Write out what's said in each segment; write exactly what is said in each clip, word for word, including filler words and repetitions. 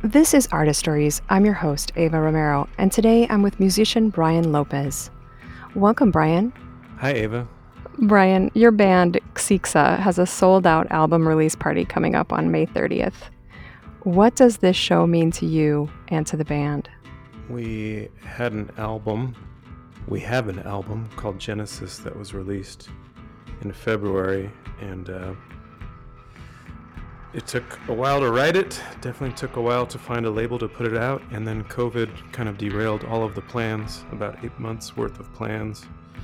This is Artist Stories. I'm your host, Ava Romero, and today I'm with musician Brian Lopez. Welcome, Brian. Hi, Ava. Brian, your band, Xixa, has a sold-out album release party coming up on May thirtieth. What does this show mean to you and to the band? We had an album. We have an album called Genesis that was released in February, and uh, it took a while to write it. Definitely took a while to find a label to put it out, and then COVID kind of derailed all of the plans, about eight months worth of plans.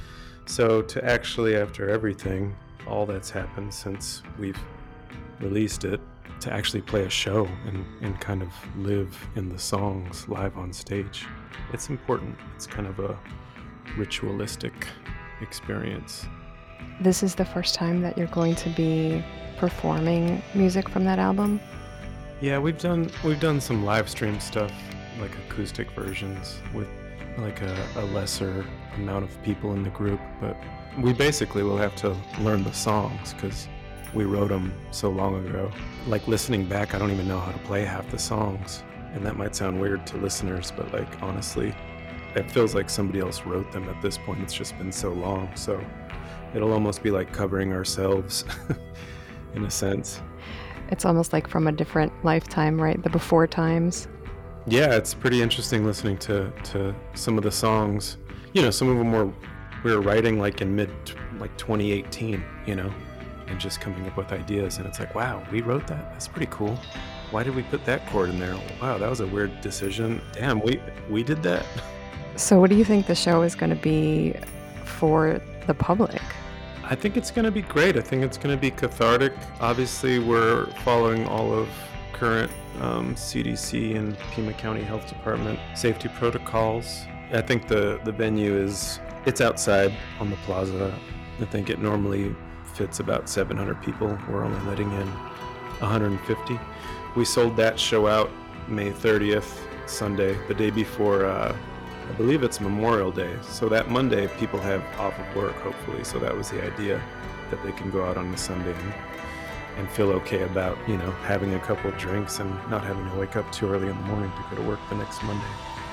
So to actually, after everything, all that's happened since we've released it, to actually play a show and, and kind of live in the songs live on stage, it's important. It's kind of a ritualistic experience. This is the first time that you're going to be performing music from that album? Yeah, we've done we've done some live stream stuff, like acoustic versions with like a, a lesser amount of people in the group, but we basically will have to learn the songs because we wrote them so long ago. Like listening back, I don't even know how to play half the songs, and that might sound weird to listeners, but like honestly, it feels like somebody else wrote them at this point. It's just been so long, so it'll almost be like covering ourselves in a sense. It's almost like from a different lifetime, right? The before times. Yeah, it's pretty interesting listening to, to some of the songs. You know, some of them were we were writing like in mid like twenty eighteen, you know, and just coming up with ideas, and it's like, wow, we wrote that. That's pretty cool. Why did we put that chord in there? Wow, that was a weird decision. Damn, we we did that. So what do you think the show is going to be for the public? I think it's going to be great. I think it's going to be cathartic. Obviously, we're following all of current um, C D C and Pima County Health Department safety protocols. I think the, the venue is, it's outside on the plaza. I think it normally fits about seven hundred people. We're only letting in one hundred fifty. We sold that show out May thirtieth, Sunday, the day before uh, I believe it's Memorial Day, so that Monday people have off of work, hopefully. So that was the idea, that they can go out on the Sunday and, and feel okay about, you know, having a couple drinks and not having to wake up too early in the morning to go to work the next Monday.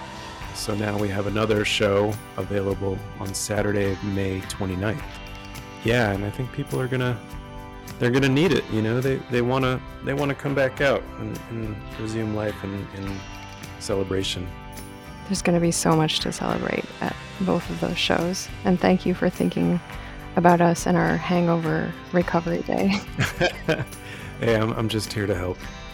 So now we have another show available on Saturday, May twenty-ninth. Yeah, and I think people are gonna, they're gonna need it. You know, they they wanna they wanna come back out and, and resume life in, in celebration. There's going to be so much to celebrate at both of those shows. And thank you for thinking about us and our hangover recovery day. Hey, I'm, I'm just here to help.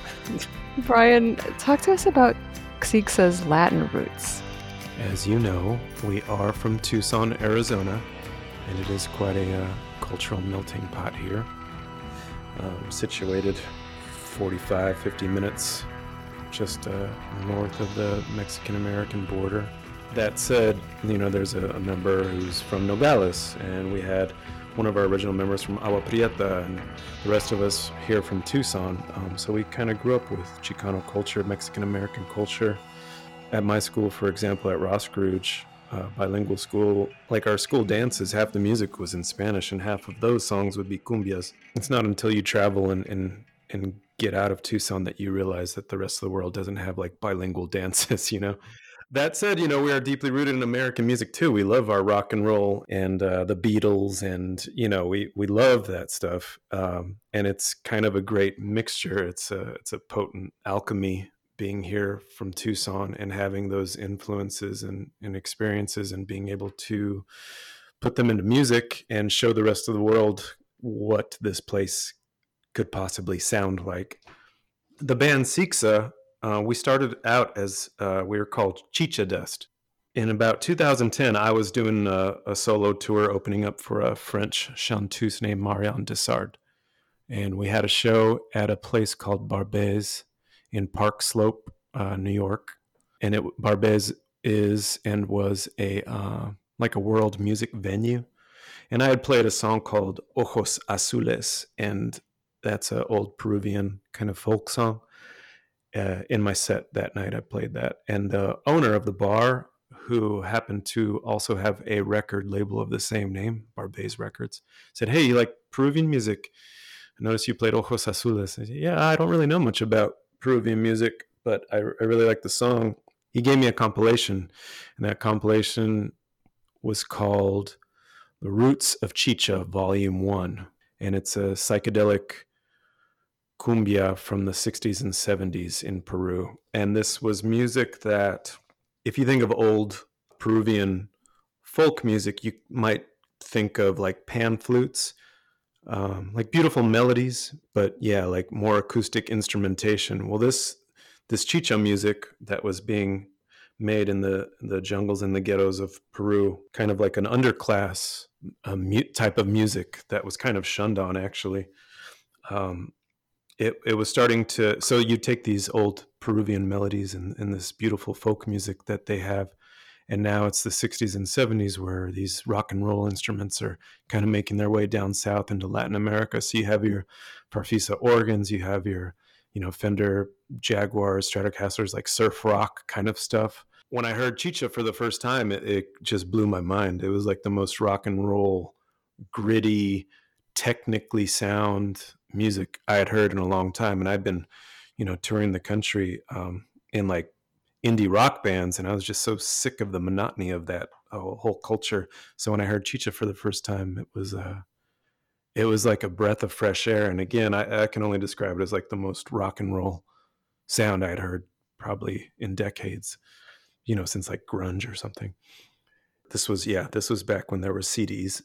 Brian, talk to us about Xixa's Latin roots. As you know, we are from Tucson, Arizona, and it is quite a uh, cultural melting pot here. Um, situated forty-five, fifty minutes just uh, north of the Mexican-American border. That said, you know, there's a, a member who's from Nogales, and we had one of our original members from Agua Prieta, and the rest of us here from Tucson. Um, so we kind of grew up with Chicano culture, Mexican-American culture. At my school, for example, at Ross Scrooge, uh, bilingual school, like our school dances, half the music was in Spanish, and half of those songs would be cumbias. It's not until you travel and, and, and get out of Tucson that you realize that the rest of the world doesn't have like bilingual dances, you know? That said, you know, we are deeply rooted in American music too. We love our rock and roll and uh, the Beatles, and, you know, we, we love that stuff. Um, and it's kind of a great mixture. It's a, it's a potent alchemy being here from Tucson and having those influences and, and experiences and being able to put them into music and show the rest of the world what this place could possibly sound like. The band Xixa, uh, we started out as uh, we were called Chicha Dust. In about two thousand ten, I was doing a, a solo tour opening up for a French chanteuse named Marianne Dessard. And we had a show at a place called Barbès in Park Slope, uh, New York. And it Barbès is and was a uh, like a world music venue. And I had played a song called Ojos Azules, and that's an old Peruvian kind of folk song. Uh, in my set that night, I played that. And the owner of the bar, who happened to also have a record label of the same name, Barbès Records, said, "Hey, you like Peruvian music? I noticed you played Ojos Azules." I said, "Yeah, I don't really know much about Peruvian music, but I, I really like the song. He gave me a compilation, and that compilation was called The Roots of Chicha, Volume One, and it's a psychedelic cumbia from the sixties and seventies in Peru. And this was music that, if you think of old Peruvian folk music, you might think of like pan flutes, um, like beautiful melodies, but yeah, like more acoustic instrumentation. Well, this this chicha music that was being made in the the jungles and the ghettos of Peru, kind of like an underclass uh, mu- type of music that was kind of shunned on, actually. Um, it it was starting to, so you take these old Peruvian melodies and, and this beautiful folk music that they have, and now it's the sixties and seventies where these rock and roll instruments are kind of making their way down south into Latin America. So you have your Farfisa organs, you have your, you know, Fender Jaguars, Stratocasters, like surf rock kind of stuff. When I heard Chicha for the first time, it, it just blew my mind. It was like the most rock and roll, gritty, technically sound music I had heard in a long time. And I'd been, you know, touring the country um, in like indie rock bands, and I was just so sick of the monotony of that uh, whole culture. So when I heard Chicha for the first time, it was uh, it was like a breath of fresh air. And again, I, I can only describe it as like the most rock and roll sound I'd heard probably in decades, you know, since like grunge or something. This was, yeah, this was back when there were C Ds.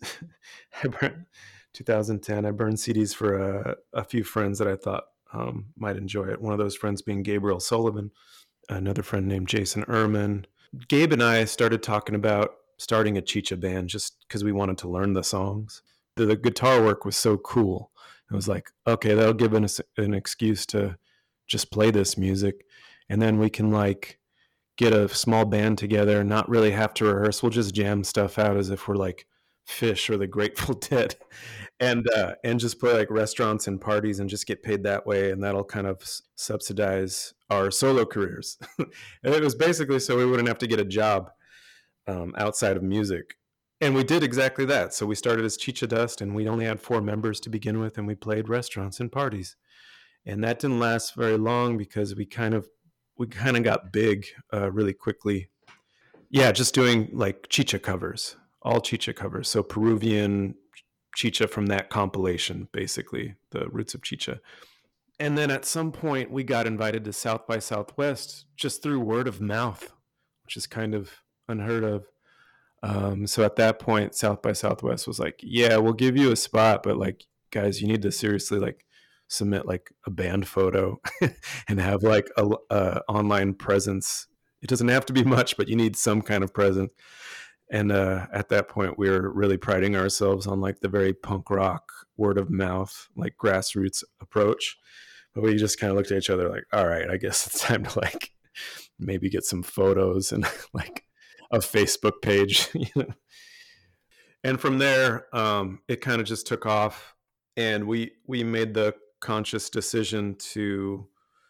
I burned, two thousand ten, I burned C Ds for a, a few friends that I thought um, might enjoy it. One of those friends being Gabriel Sullivan, another friend named Jason Ehrman. Gabe and I started talking about starting a Chicha band just because we wanted to learn the songs. The, the guitar work was so cool. It was like, okay, that'll give us an excuse to just play this music. And then we can like get a small band together, not really have to rehearse. We'll just jam stuff out as if we're like Fish or the Grateful Dead, and uh, and just play like restaurants and parties and just get paid that way, and that'll kind of subsidize our solo careers. And it was basically so we wouldn't have to get a job um, outside of music. And we did exactly that. So we started as Chicha Dust, and we only had four members to begin with, and we played restaurants and parties. And that didn't last very long because we kind of we kind of got big uh, really quickly. Yeah, just doing like Chicha covers, all Chicha covers. So Peruvian Chicha from that compilation, basically, the Roots of Chicha. And then at some point we got invited to South by Southwest just through word of mouth, which is kind of unheard of. Um, so at that point, South by Southwest was like, yeah, we'll give you a spot, but like, guys, you need to seriously like submit like a band photo and have like a, a online presence. It doesn't have to be much, but you need some kind of presence. And uh, at that point, we were really priding ourselves on like the very punk rock, word of mouth, like grassroots approach. But we just kind of looked at each other like, all right, I guess it's time to like maybe get some photos and like a Facebook page, you know. And from there, um, it kind of just took off, and we we made the conscious decision to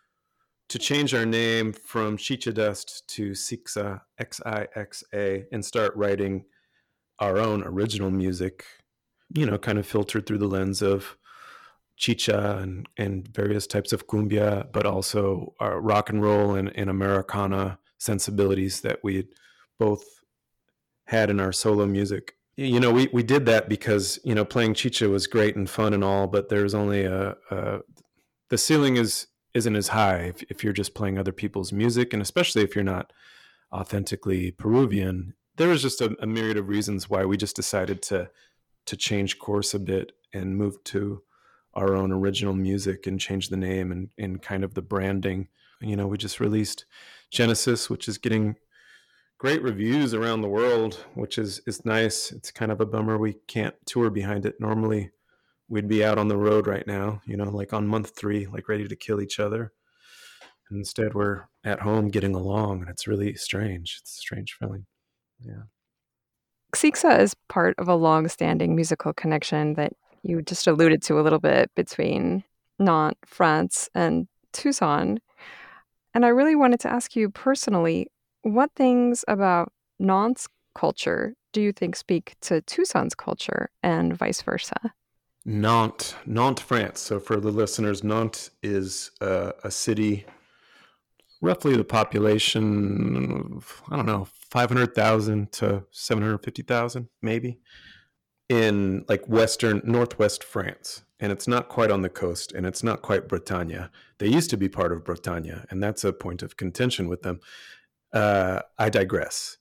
to change our name from Chicha Dust to Xixa, X I X A, and start writing our own original music, you know, kind of filtered through the lens of Chicha and, and various types of cumbia, but also our rock and roll and, and Americana sensibilities that we both had in our solo music. You know, we, we did that because, you know, playing Chicha was great and fun and all, but there's only a, a the ceiling is, isn't as high if, if you're just playing other people's music, and especially if you're not authentically Peruvian. There was just a, a myriad of reasons why we just decided to to change course a bit and move to our own original music and change the name and, and kind of the branding. You know, we just released Genesis, which is getting great reviews around the world, which is is nice. It's kind of a bummer we can't tour behind it. Normally we'd be out on the road right now, you know, like on month three, like ready to kill each other. And instead we're at home getting along, and it's really strange. It's a strange feeling. Yeah. Xixa is part of a long-standing musical connection that you just alluded to a little bit between Nantes, France, and Tucson. And I really wanted to ask you personally, what things about Nantes culture do you think speak to Tucson's culture and vice versa? Nantes, Nantes, France. So for the listeners, Nantes is uh, a city roughly the population of, I don't know, five hundred thousand to seven hundred fifty thousand, maybe, in like western, northwest France. And it's not quite on the coast, and it's not quite Bretagne. They used to be part of Bretagne, and that's a point of contention with them. Uh, I digress.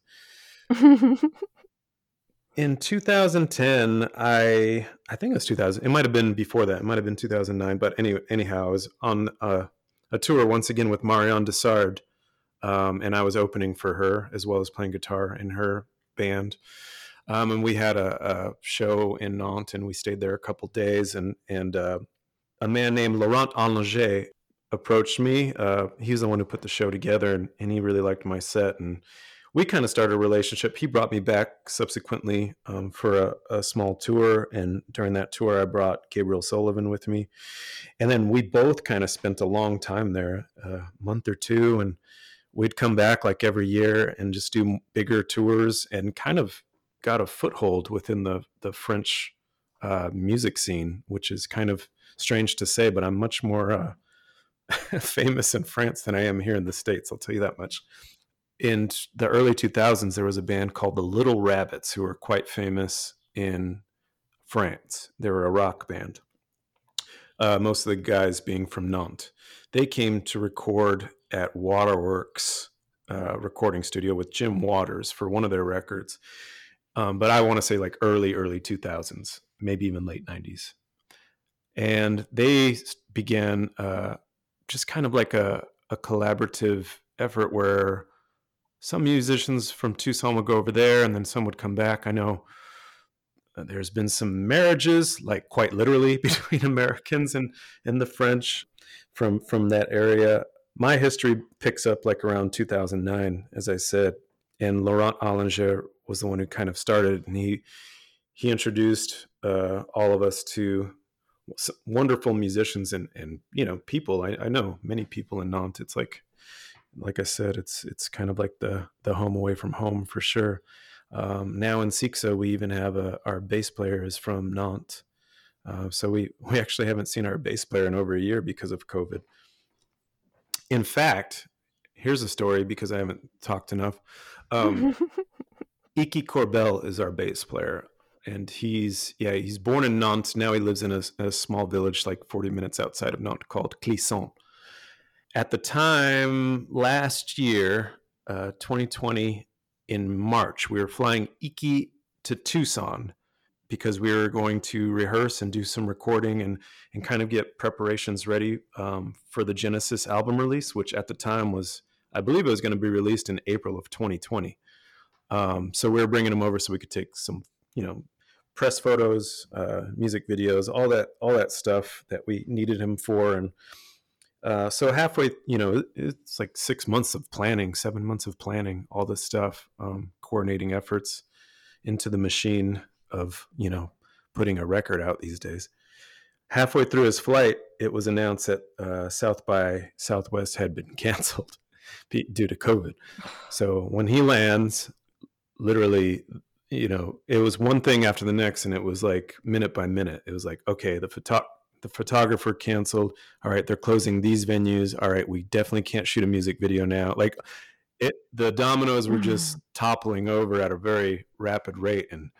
In two thousand ten, I I think it was two thousand. It might have been before that. It might have been two thousand nine. But any, anyhow, I was on a, a tour once again with Marianne Dessard, um, and I was opening for her as well as playing guitar in her band. Um, and we had a, a show in Nantes, and we stayed there a couple days. And and uh, a man named Laurent Allinger approached me. Uh, he's the one who put the show together, and, and he really liked my set, and we kind of started a relationship. He brought me back subsequently um, for a, a small tour. And during that tour, I brought Gabriel Sullivan with me. And then we both kind of spent a long time there, a month or two. And we'd come back like every year and just do bigger tours, and kind of got a foothold within the, the French uh, music scene, which is kind of strange to say, but I'm much more uh, famous in France than I am here in the States. I'll tell you that much. In the early two thousands, there was a band called the Little Rabbits who were quite famous in France. They were a rock band, uh, most of the guys being from Nantes. They came to record at Waterworks uh, recording studio with Jim Waters for one of their records. Um, but I want to say like early, early two thousands, maybe even late nineties. And they began uh, just kind of like a, a collaborative effort where some musicians from Tucson would go over there, and then some would come back. I know there's been some marriages, like quite literally, between Americans and, and the French from, from that area. My history picks up like around two thousand nine, as I said, and Laurent Allinger was the one who kind of started, and he he introduced uh, all of us to wonderful musicians and, and you know, people. I, I know many people in Nantes. It's like, like I said, it's it's kind of like the the home away from home for sure. Um, now in Sixa, we even have a, our bass player is from Nantes. Uh, so we, we actually haven't seen our bass player in over a year because of COVID. In fact, here's a story because I haven't talked enough. Um, Iki Corbel is our bass player. And he's, yeah, he's born in Nantes. Now he lives in a, a small village like forty minutes outside of Nantes called Clisson. At the time last year, uh, twenty twenty, in March, we were flying Iki to Tucson because we were going to rehearse and do some recording and, and kind of get preparations ready um, for the Genesis album release, which at the time was, I believe it was going to be released in April of twenty twenty. Um, so we were bringing him over so we could take some, you know, press photos, uh, music videos, all that, all that stuff that we needed him for. And Uh, so halfway, you know, it's like six months of planning, seven months of planning, all this stuff, um, coordinating efforts into the machine of, you know, putting a record out these days. Halfway through his flight, it was announced that uh, South by Southwest had been canceled due to COVID. So when he lands, literally, you know, it was one thing after the next, and it was like minute by minute. It was like, okay, the photo. The photographer canceled. All right, they're closing these venues. All right, we definitely can't shoot a music video now. Like it, the dominoes were just toppling over at a very rapid rate. And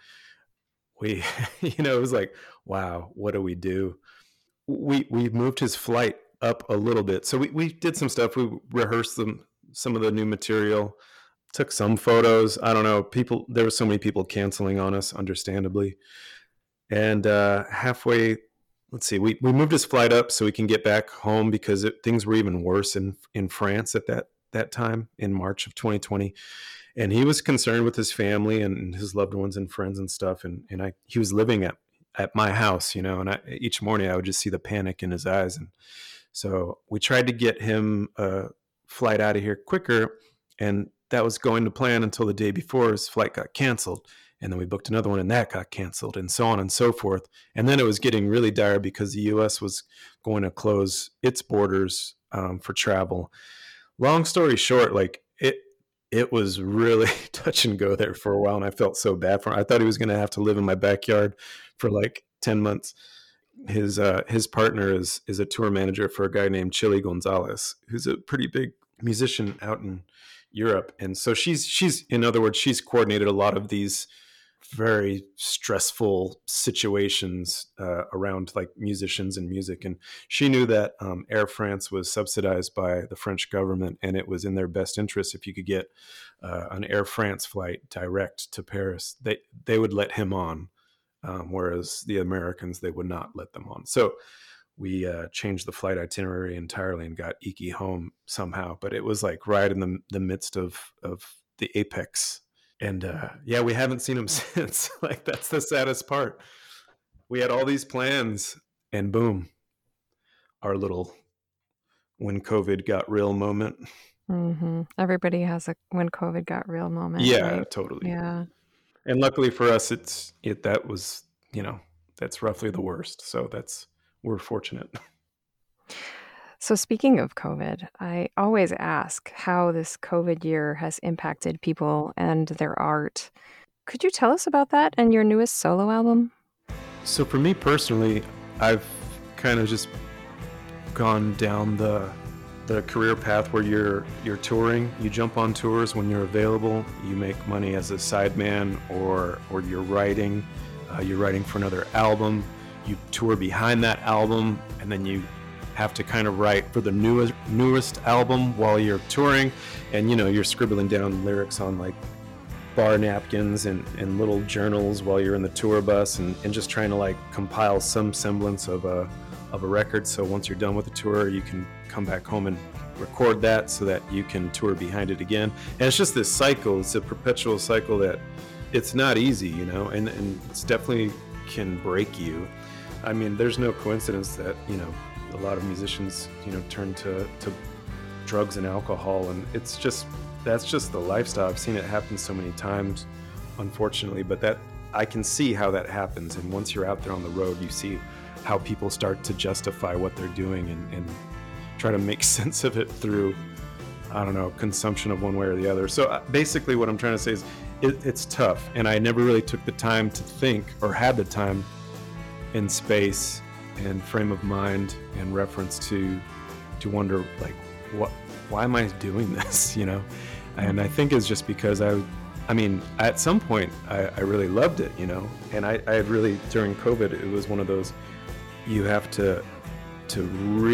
we, you know, it was like, wow, what do we do? We, we moved his flight up a little bit. So we, we did some stuff. We rehearsed them, some of the new material, took some photos. I don't know, people, there were so many people canceling on us, understandably. And uh, halfway, let's see, we, we moved his flight up so we can get back home because it, things were even worse in, in France at that, that time in March of twenty twenty. And he was concerned with his family and his loved ones and friends and stuff. And, and I, he was living at, at my house, you know, and I, each morning I would just see the panic in his eyes. And so we tried to get him a flight out of here quicker. And that was going to plan until the day before his flight got canceled. And then we booked another one and that got canceled and so on and so forth. And then it was getting really dire because the U S was going to close its borders um, for travel. Long story short, like it, it was really touch and go there for a while. And I felt so bad for him. I thought he was going to have to live in my backyard for like ten months. His, uh, his partner is, is a tour manager for a guy named Chili Gonzalez, who's a pretty big musician out in Europe. And so she's, she's, in other words, she's coordinated a lot of these very stressful situations uh, around like musicians and music. And she knew that um, Air France was subsidized by the French government, and it was in their best interest if you could get uh, an Air France flight direct to Paris. They they would let him on, um, whereas the Americans, they would not let them on. So we uh, changed the flight itinerary entirely and got Iki home somehow. But it was like right in the the midst of of the apex. And uh, yeah, we haven't seen him since. Like, that's the saddest part. We had all these plans, and boom, our little when COVID got real moment. Mm-hmm. Everybody has a when COVID got real moment. Yeah, right? totally. Yeah. And luckily for us, it's it that was, you know, that's roughly the worst. So that's we're fortunate. So speaking of COVID, I always ask how this COVID year has impacted people and their art. Could you tell us about that and your newest solo album? So for me personally, I've kind of just gone down the the career path where you're you're touring. You jump on tours when you're available. You make money as a sideman, or or you're writing. Uh, you're writing for another album. You tour behind that album, and then you have to kind of write for the newest newest album while you're touring. And you know, you're scribbling down lyrics on like bar napkins and, and little journals while you're in the tour bus, and, and just trying to like compile some semblance of a of a record. So once you're done with the tour, you can come back home and record that so that you can tour behind it again. And it's just this cycle. It's a perpetual cycle that it's not easy, you know, and, and it's definitely can break you. I mean, there's no coincidence that, you know, a lot of musicians, you know, turn to, to drugs and alcohol, and it's just, that's just the lifestyle. I've seen it happen so many times, unfortunately, but that I can see how that happens. And once you're out there on the road, you see how people start to justify what they're doing and, and try to make sense of it through, I don't know, consumption of one way or the other. So basically what I'm trying to say is it, it's tough. And I never really took the time to think, or had the time in space and frame of mind and reference to to wonder, like, what why am I doing this, you know? And I think it's just because I I mean, at some point I, I really loved it, you know, and I, I had really, during COVID, it was one of those, you have to to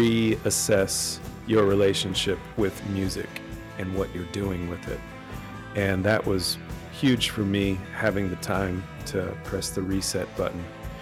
reassess your relationship with music and what you're doing with it. And that was huge for me, having the time to press the reset button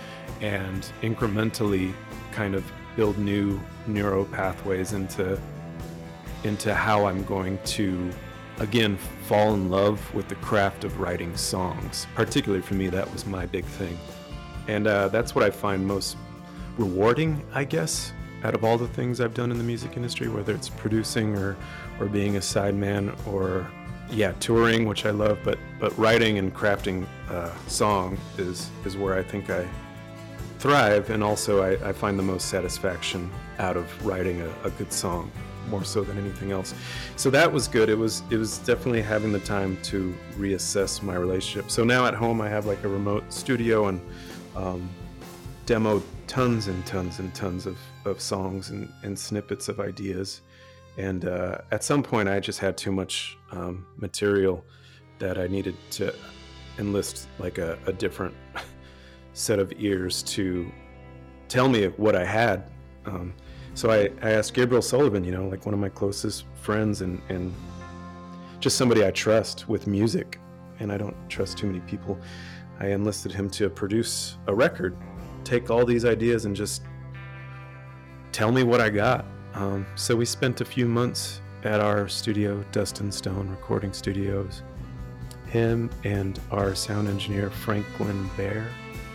and incrementally kind of build new neural pathways into into how I'm going to, again, fall in love with the craft of writing songs. Particularly for me, that was my big thing. And uh, that's what I find most rewarding, I guess, out of all the things I've done in the music industry, whether it's producing or, or being a sideman or, yeah, touring, which I love, but but writing and crafting a song is, is where I think I thrive, and also I, I find the most satisfaction out of writing a, a good song, more so than anything else. So that was good. It was it was definitely having the time to reassess my relationship. So now at home I have like a remote studio and um, demo tons and tons and tons of, of songs and, and snippets of ideas. And uh, at some point I just had too much um, material that I needed to enlist like a, a different set of ears to tell me what I had. Um, so I, I asked Gabriel Sullivan, you know, like one of my closest friends and, and just somebody I trust with music, and I don't trust too many people. I enlisted him to produce a record, take all these ideas and just tell me what I got. Um, so we spent a few months at our studio, Dust and Stone Recording Studios, him and our sound engineer, Franklin Bear.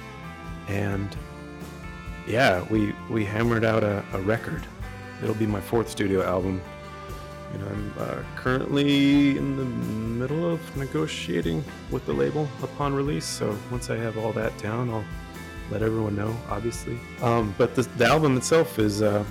And yeah, we we hammered out a, a record. It'll be my fourth studio album. And I'm uh, currently in the middle of negotiating with the label upon release. So once I have all that down, I'll let everyone know, obviously. Um, but the, the album itself is, uh,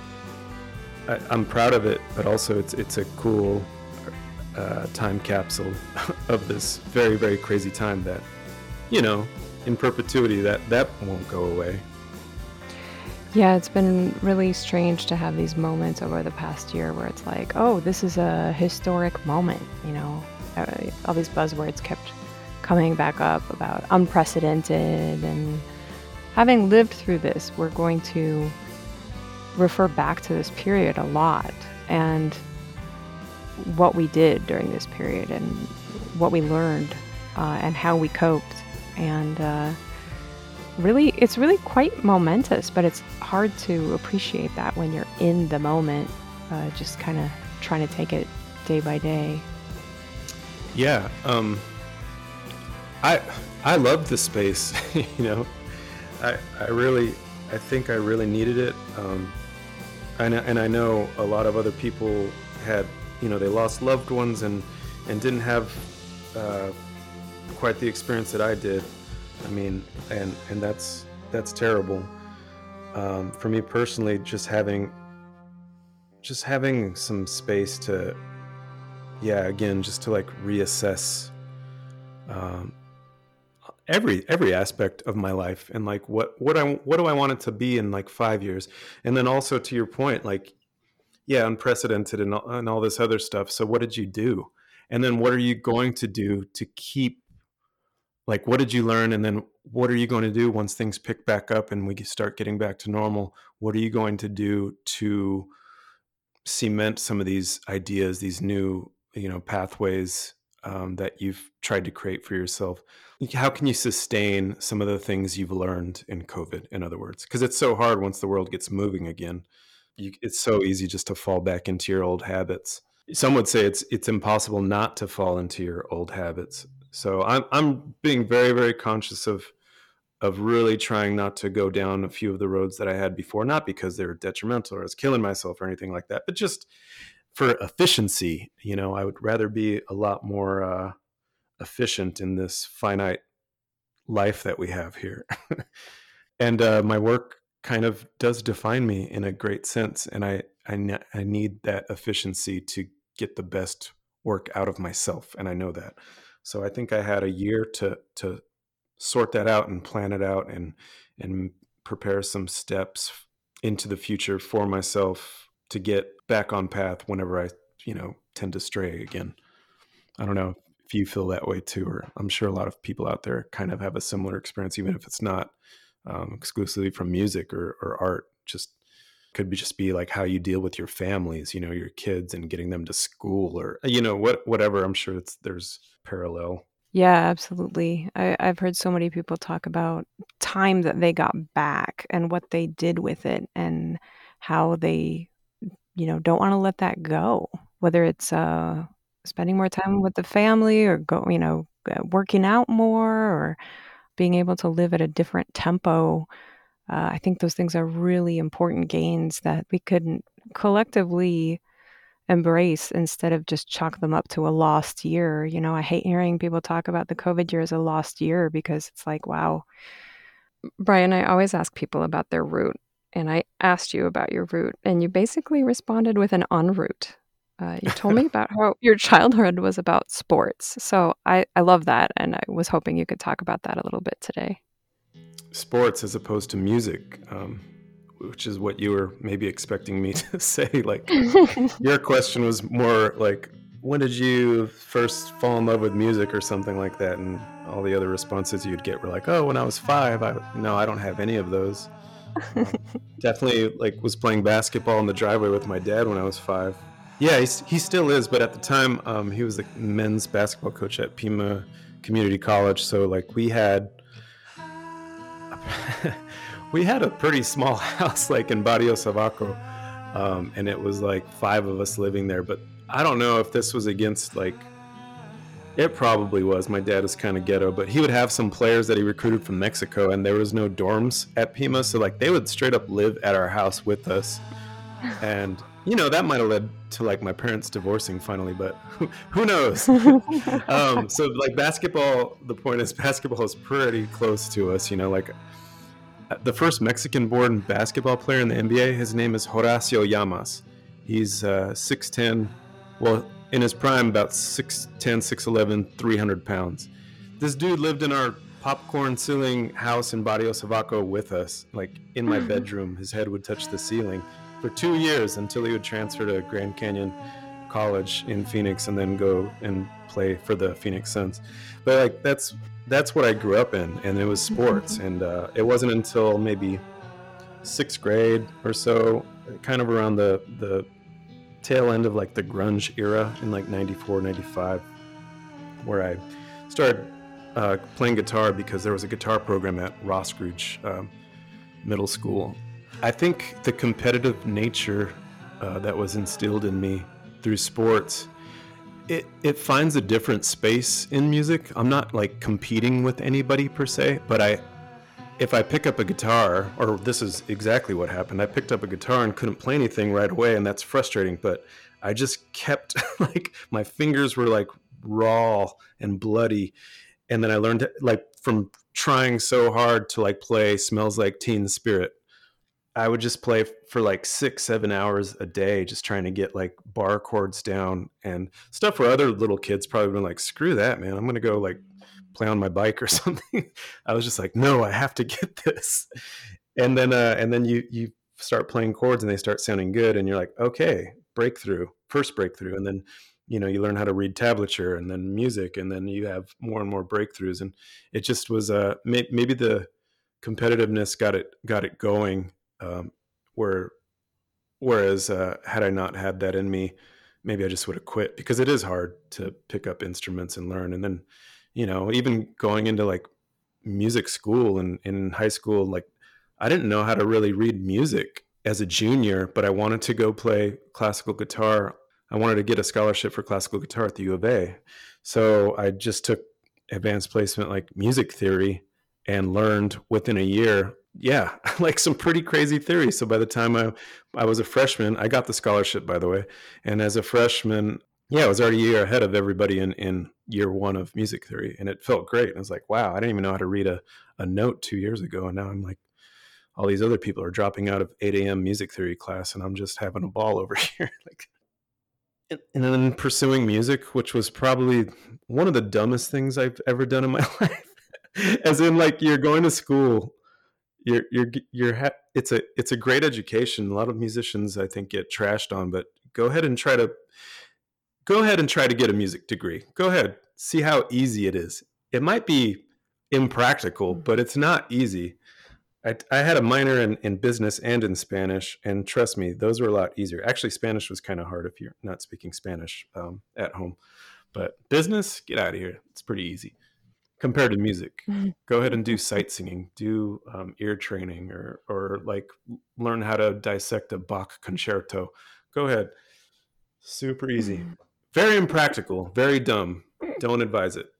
I, I'm proud of it, but also it's it's a cool uh, time capsule of this very, very crazy time that, you know, in perpetuity, that that won't go away. Yeah, it's been really strange to have these moments over the past year where it's like, oh, this is a historic moment, you know? Uh, all these buzzwords kept coming back up about unprecedented, and having lived through this, we're going to refer back to this period a lot and what we did during this period and what we learned uh, and how we coped. And uh, really, it's really quite momentous, but it's hard to appreciate that when you're in the moment, uh, just kind of trying to take it day by day. Yeah, um, I I love the space. you know, I I really I think I really needed it. Um, and and I know a lot of other people had, you know, they lost loved ones and and didn't have uh, quite the experience that I did. I mean, and and that's that's terrible. Um, for me personally, just having just having some space to, yeah, again, just to like reassess um, every every aspect of my life and like what what I what do I want it to be in like five years, and then also to your point, like yeah, unprecedented and all, and all this other stuff. So what did you do, and then what are you going to do to keep like what did you learn, and then what are you going to do once things pick back up and we start getting back to normal? What are you going to do to cement some of these ideas, these new, you know, pathways um, that you've tried to create for yourself? How can you sustain some of the things you've learned in COVID, in other words? Because it's so hard once the world gets moving again. You, it's so easy just to fall back into your old habits. Some would say it's it's impossible not to fall into your old habits. So I'm I'm being very, very conscious of of really trying not to go down a few of the roads that I had before, not because they were detrimental or I was killing myself or anything like that, but just for efficiency. You know, I would rather be a lot more uh, efficient in this finite life that we have here. and uh, my work kind of does define me in a great sense. And I, I, ne- I need that efficiency to get the best work out of myself. And I know that. So I think I had a year to, to sort that out and plan it out and and prepare some steps into the future for myself to get back on path whenever I, you know, tend to stray again. I don't know if you feel that way too, or I'm sure a lot of people out there kind of have a similar experience, even if it's not um, exclusively from music or, or art. Just could be just be like how you deal with your families, you know, your kids and getting them to school or, you know, what, whatever. I'm sure it's, there's parallel. Yeah, absolutely. I, I've heard so many people talk about time that they got back and what they did with it and how they, you know, don't want to let that go. Whether it's uh, spending more time with the family or go, you know, uh, working out more or being able to live at a different tempo. Uh, I think those things are really important gains that we could collectively embrace instead of just chalk them up to a lost year. You know, I hate hearing people talk about the COVID year as a lost year because it's like, wow. Brian, I always ask people about their root, and I asked you about your root, and you basically responded with an en route. Uh, you told me about how your childhood was about sports. So I, I love that, and I was hoping you could talk about that a little bit today. Sports as opposed to music, um, which is what you were maybe expecting me to say. Like, your question was more like, when did you first fall in love with music or something like that? And all the other responses you'd get were like, oh, when I was five. I, no, I don't have any of those. Um, definitely like was playing basketball in the driveway with my dad when I was five. Yeah, he, he still is. But at the time, um, he was the men's basketball coach at Pima Community College. So like we had, we had a pretty small house like in Barrio Sabaco. Um, and it was like five of us living there. But I don't know if this was against like, it probably was. My dad is kind of ghetto, but he would have some players that he recruited from Mexico, and there was no dorms at Pima. So like they would straight up live at our house with us. And, you know, that might have led to like my parents divorcing finally, but who, who knows? um, so like basketball, the point is basketball is pretty close to us, you know, like the first Mexican-born basketball player in the N B A, his name is Horacio Llamas. He's uh, six ten, well, in his prime, about six ten, six eleven, three hundred pounds. This dude lived in our popcorn ceiling house in Barrio Savaco with us, like in my bedroom. His head would touch the ceiling for two years until he would transfer to Grand Canyon College in Phoenix and then go and play for the Phoenix Suns. But like that's that's what I grew up in, and it was sports. And uh, it wasn't until maybe sixth grade or so, kind of around the the tail end of like the grunge era in like ninety-four, ninety-five, where I started uh, playing guitar because there was a guitar program at Roscrooge um, Middle School. I think the competitive nature uh, that was instilled in me through sports, it, it finds a different space in music. I'm not like competing with anybody per se, but I, if I pick up a guitar, or this is exactly what happened, I picked up a guitar and couldn't play anything right away, and that's frustrating, but I just kept, like, my fingers were like raw and bloody, and then I learned, like, from trying so hard to like play Smells Like Teen Spirit, I would just play for like six, seven hours a day, just trying to get like bar chords down and stuff where other little kids probably been like, screw that, man, I'm going to go like play on my bike or something. I was just like, no, I have to get this. And then, uh, and then you, you start playing chords and they start sounding good. And you're like, okay, breakthrough, first breakthrough. And then, you know, you learn how to read tablature and then music, and then you have more and more breakthroughs. And it just was, uh, may, maybe the competitiveness got it, got it going. Um, where, whereas uh, had I not had that in me, maybe I just would have quit, because it is hard to pick up instruments and learn. And then, you know, even going into like music school and in high school, like I didn't know how to really read music as a junior, but I wanted to go play classical guitar. I wanted to get a scholarship for classical guitar at the U of A. So I just took advanced placement, like music theory, and learned within a year, yeah, like some pretty crazy theory. So by the time I, I was a freshman, I got the scholarship, by the way. And as a freshman, yeah, I was already a year ahead of everybody in, in year one of music theory. And it felt great. And I was like, wow, I didn't even know how to read a, a note two years ago. And now I'm like, all these other people are dropping out of eight a.m. music theory class, and I'm just having a ball over here. Like, and then pursuing music, which was probably one of the dumbest things I've ever done in my life. As in, like, you're going to school, you're you're you're ha- it's a it's a great education. A lot of musicians, I think, get trashed on, but go ahead and try to go ahead and try to get a music degree. Go ahead, see how easy it is. It might be impractical, but it's not easy. I, I had a minor in, in business and in Spanish, and trust me, those were a lot easier. Actually, Spanish was kind of hard if you're not speaking Spanish um, at home. But business, get out of here. It's pretty easy compared to music. Go ahead and do sight singing, do um, ear training, or or like learn how to dissect a Bach concerto. Go ahead. Super easy. Very impractical, very dumb. Don't advise it.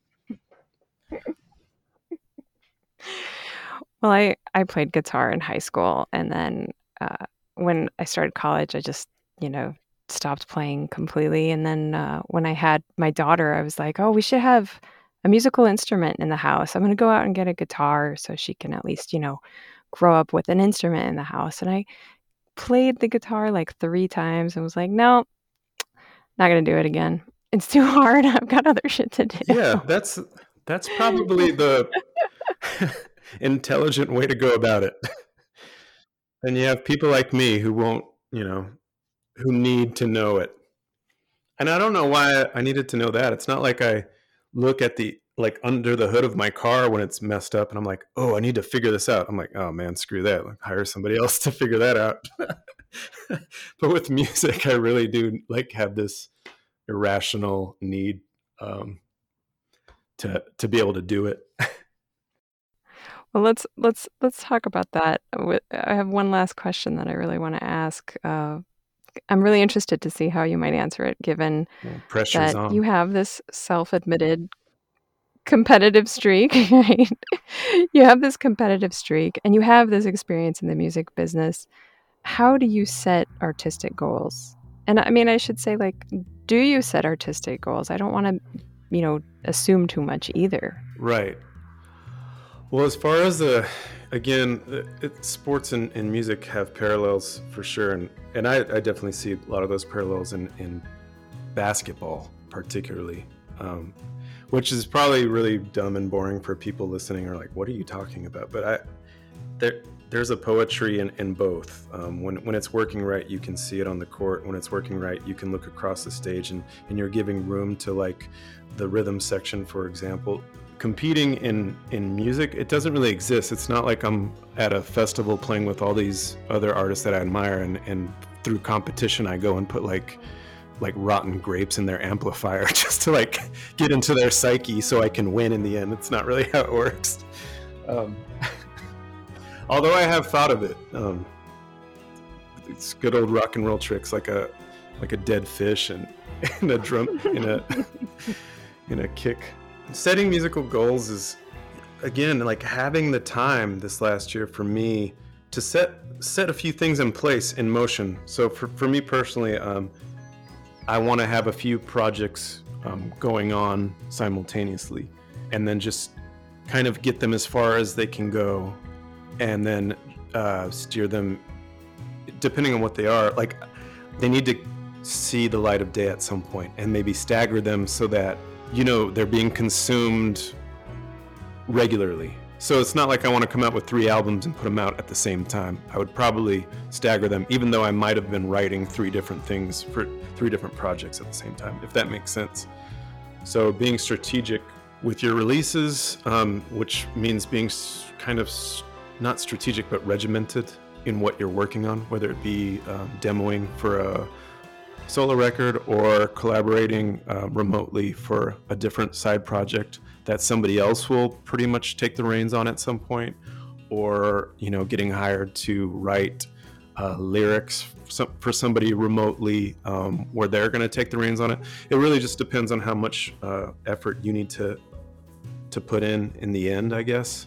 Well, I, I played guitar in high school, and then uh, when I started college, I just, you know, stopped playing completely. And then uh, when I had my daughter, I was like, oh, we should have a musical instrument in the house. I'm going to go out and get a guitar so she can at least, you know, grow up with an instrument in the house. And I played the guitar like three times and was like, no, not going to do it again. It's too hard. I've got other shit to do. Yeah, that's that's probably the intelligent way to go about it. And you have people like me who won't, you know, who need to know it. And I don't know why I needed to know that. It's not like I look at the, like, under the hood of my car when it's messed up and I'm like, oh, I need to figure this out. I'm like, oh man, screw that. Like, hire somebody else to figure that out. But with music, I really do like have this irrational need um, to to be able to do it. Well, let's let's let's talk about that. I have one last question that I really want to ask. Uh, I'm really interested to see how you might answer it, given Well, pressure's that on. you have this self-admitted competitive streak, right? You have this competitive streak, and you have this experience in the music business. How do you set artistic goals? And I mean, I should say, like, do you set artistic goals? I don't want to, you know, assume too much either. Right. Well, as far as the, again, it, sports and, and music have parallels for sure. And, and I, I definitely see a lot of those parallels in, in basketball, particularly. Um, which is probably really dumb and boring for people listening, or like, what are you talking about? But I, there, there's a poetry in, in both. Um, when when it's working right, you can see it on the court. When it's working right, you can look across the stage, and, and you're giving room to like the rhythm section, for example. Competing in, in music, it doesn't really exist. It's not like I'm at a festival playing with all these other artists that I admire, and, and through competition, I go and put like like rotten grapes in their amplifier just to like get into their psyche so I can win in the end. It's not really how it works. Um, although I have thought of it. Um, it's good old rock and roll tricks, like a like a dead fish and, and a drum in a in a kick. Setting musical goals is, again, like having the time this last year for me to set set a few things in place, in motion. So for, for me personally, um, I want to have a few projects um, going on simultaneously, and then just kind of get them as far as they can go, and then uh, steer them, depending on what they are. Like, they need to see the light of day at some point, and maybe stagger them so that, you know, they're being consumed regularly. So it's not like I want to come out with three albums and put them out at the same time. I would probably stagger them, even though I might have been writing three different things for three different projects at the same time, if that makes sense. So being strategic with your releases, um, which means being kind of not strategic, but regimented in what you're working on, whether it be um, demoing for a solo record or collaborating uh, remotely for a different side project that somebody else will pretty much take the reins on at some point, or, you know, getting hired to write uh, lyrics for somebody remotely um, where they're going to take the reins on it. It really just depends on how much uh, effort you need to to put in in the end, I guess.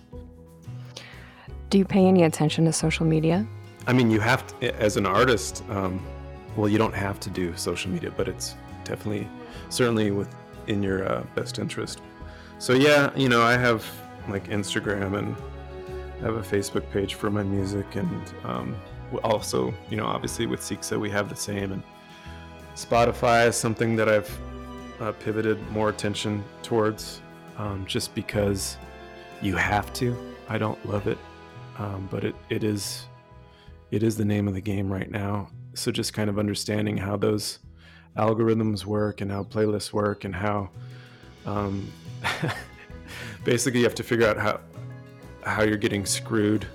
Do you pay any attention to social media? I mean, you have to, as an artist, um, well, you don't have to do social media, but it's definitely, certainly within your uh, best interest. So yeah, you know, I have like Instagram, and I have a Facebook page for my music, and um, also, you know, obviously with Sixa we have the same, and Spotify is something that I've uh, pivoted more attention towards, um, just because you have to. I don't love it, um, but it, it is it is the name of the game right now. So just kind of understanding how those algorithms work and how playlists work, and how um, basically you have to figure out how how you're getting screwed.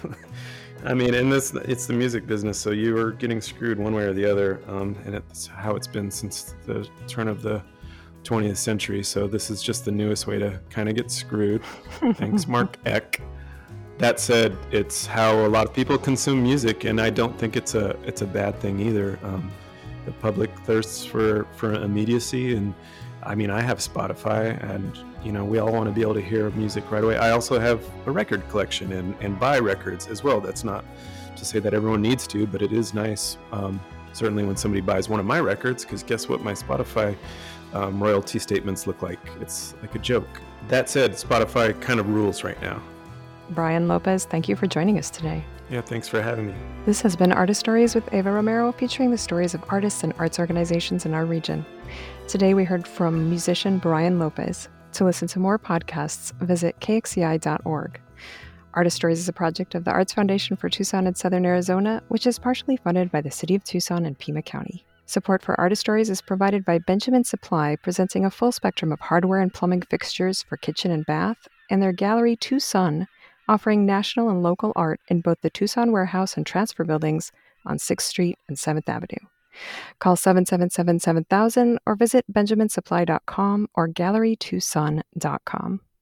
I mean, and this it's the music business, so you are getting screwed one way or the other, um, and it's how it's been since the turn of the twentieth century. So this is just the newest way to kind of get screwed. Thanks, Mark Eck. That said, it's how a lot of people consume music, and I don't think it's a it's a bad thing either. Um, the public thirsts for, for immediacy, and I mean, I have Spotify, and you know, we all want to be able to hear music right away. I also have a record collection and, and buy records as well. That's not to say that everyone needs to, but it is nice, um, certainly when somebody buys one of my records, because guess what my Spotify um, royalty statements look like? It's like a joke. That said, Spotify kind of rules right now. Brian Lopez, thank you for joining us today. Yeah, thanks for having me. This has been Artist Stories with Ava Romero, featuring the stories of artists and arts organizations in our region. Today we heard from musician Brian Lopez. To listen to more podcasts, visit K X C I dot org. Artist Stories is a project of the Arts Foundation for Tucson and Southern Arizona, which is partially funded by the City of Tucson and Pima County. Support for Artist Stories is provided by Benjamin Supply, presenting a full spectrum of hardware and plumbing fixtures for kitchen and bath, and their gallery Tucson, offering national and local art in both the Tucson Warehouse and Transfer buildings on sixth Street and seventh Avenue. Call seven seven seven, seven thousand or visit benjamin supply dot com or gallery tucson dot com.